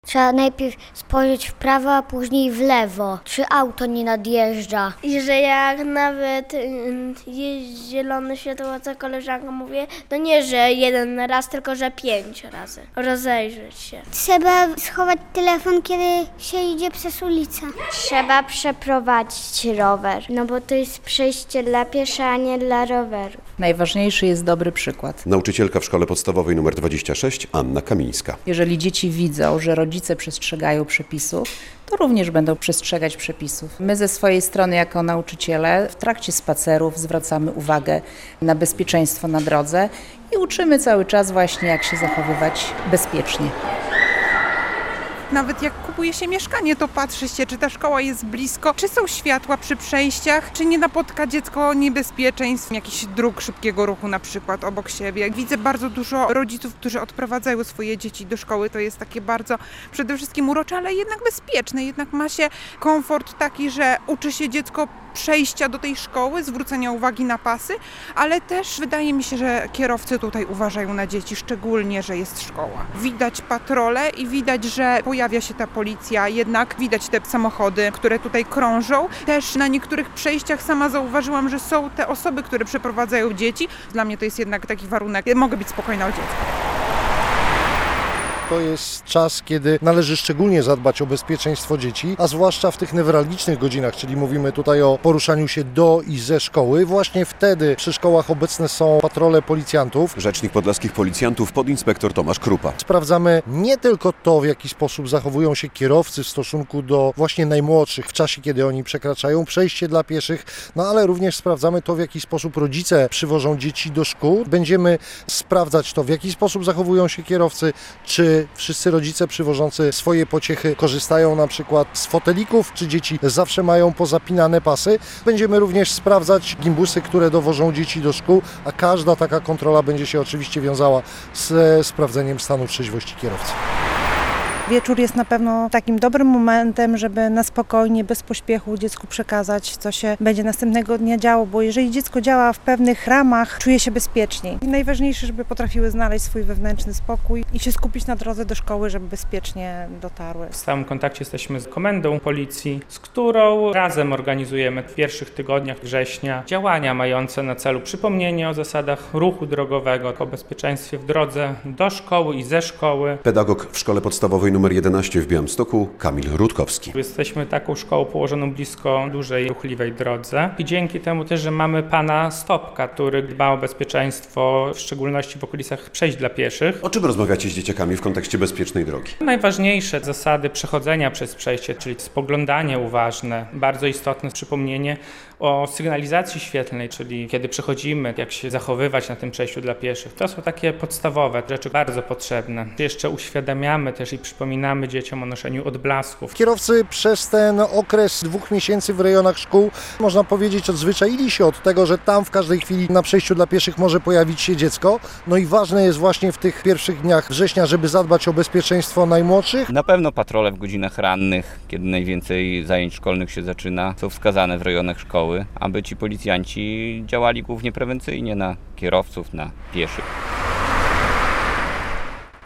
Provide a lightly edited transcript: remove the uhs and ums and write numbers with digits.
Trzeba najpierw spojrzeć w prawo, a później w lewo, czy auto nie nadjeżdża. I że jak nawet jest zielone światło, co koleżanka mówi, to nie, że jeden raz, tylko że 5 razy. Rozejrzeć się. Trzeba schować telefon, kiedy się idzie przez ulicę. Trzeba przeprowadzić rower, no bo to jest przejście dla pieszych, a nie dla rowerów. Najważniejszy jest dobry przykład. Nauczycielka w szkole podstawowej nr 26, Anna Kamińska. Jeżeli dzieci widzą, że rodzice przestrzegają przepisów, to również będą przestrzegać przepisów. My ze swojej strony jako nauczyciele w trakcie spacerów zwracamy uwagę na bezpieczeństwo na drodze i uczymy cały czas właśnie, jak się zachowywać bezpiecznie. Nawet jak kupuje się mieszkanie, to patrzy się, czy ta szkoła jest blisko, czy są światła przy przejściach, czy nie napotka dziecko niebezpieczeństw, jakichś dróg szybkiego ruchu na przykład obok siebie. Widzę bardzo dużo rodziców, którzy odprowadzają swoje dzieci do szkoły. To jest takie bardzo przede wszystkim urocze, ale jednak bezpieczne. Jednak ma się komfort taki, że uczy się dziecko przejścia do tej szkoły, zwrócenia uwagi na pasy, ale też wydaje mi się, że kierowcy tutaj uważają na dzieci, szczególnie, że jest szkoła. Widać patrole i widać, że pojawia się ta policja, jednak widać te samochody, które tutaj krążą. Też na niektórych przejściach sama zauważyłam, że są te osoby, które przeprowadzają dzieci. Dla mnie to jest jednak taki warunek, mogę być spokojna o dziecko. To jest czas, kiedy należy szczególnie zadbać o bezpieczeństwo dzieci, a zwłaszcza w tych newralgicznych godzinach, czyli mówimy tutaj o poruszaniu się do i ze szkoły. Właśnie wtedy przy szkołach obecne są patrole policjantów. Rzecznik podlaskich policjantów podinspektor Tomasz Krupa. Sprawdzamy nie tylko to, w jaki sposób zachowują się kierowcy w stosunku do właśnie najmłodszych w czasie, kiedy oni przekraczają przejście dla pieszych, no ale również sprawdzamy to, w jaki sposób rodzice przywożą dzieci do szkół. Będziemy sprawdzać to, w jaki sposób zachowują się kierowcy, czy wszyscy rodzice przywożący swoje pociechy korzystają na przykład z fotelików, czy dzieci zawsze mają pozapinane pasy. Będziemy również sprawdzać gimbusy, które dowożą dzieci do szkół, a każda taka kontrola będzie się oczywiście wiązała ze sprawdzeniem stanu trzeźwości kierowcy. Wieczór jest na pewno takim dobrym momentem, żeby na spokojnie, bez pośpiechu dziecku przekazać, co się będzie następnego dnia działo, bo jeżeli dziecko działa w pewnych ramach, czuje się bezpieczniej. I najważniejsze, żeby potrafiły znaleźć swój wewnętrzny spokój i się skupić na drodze do szkoły, żeby bezpiecznie dotarły. W stałym kontakcie jesteśmy z komendą policji, z którą razem organizujemy w pierwszych tygodniach września działania mające na celu przypomnienie o zasadach ruchu drogowego, o bezpieczeństwie w drodze do szkoły i ze szkoły. Pedagog w szkole podstawowej nr 11 w Białymstoku, Kamil Rutkowski. Jesteśmy taką szkołą położoną blisko dużej, ruchliwej drodze i dzięki temu też, że mamy pana Stopka, który dba o bezpieczeństwo, w szczególności w okolicach przejść dla pieszych. O czym rozmawiacie z dzieciakami w kontekście bezpiecznej drogi? Najważniejsze zasady przechodzenia przez przejście, czyli spoglądanie uważne, bardzo istotne przypomnienie o sygnalizacji świetlnej, czyli kiedy przechodzimy, jak się zachowywać na tym przejściu dla pieszych. To są takie podstawowe rzeczy, bardzo potrzebne. Jeszcze uświadamiamy też i przypominamy dzieciom o noszeniu odblasków. Kierowcy przez ten okres 2 miesięcy w rejonach szkół, można powiedzieć, odzwyczaili się od tego, że tam w każdej chwili na przejściu dla pieszych może pojawić się dziecko. No i ważne jest właśnie w tych pierwszych dniach września, żeby zadbać o bezpieczeństwo najmłodszych. Na pewno patrole w godzinach rannych, kiedy najwięcej zajęć szkolnych się zaczyna, są wskazane w rejonach szkoły, aby ci policjanci działali głównie prewencyjnie na kierowców, na pieszych.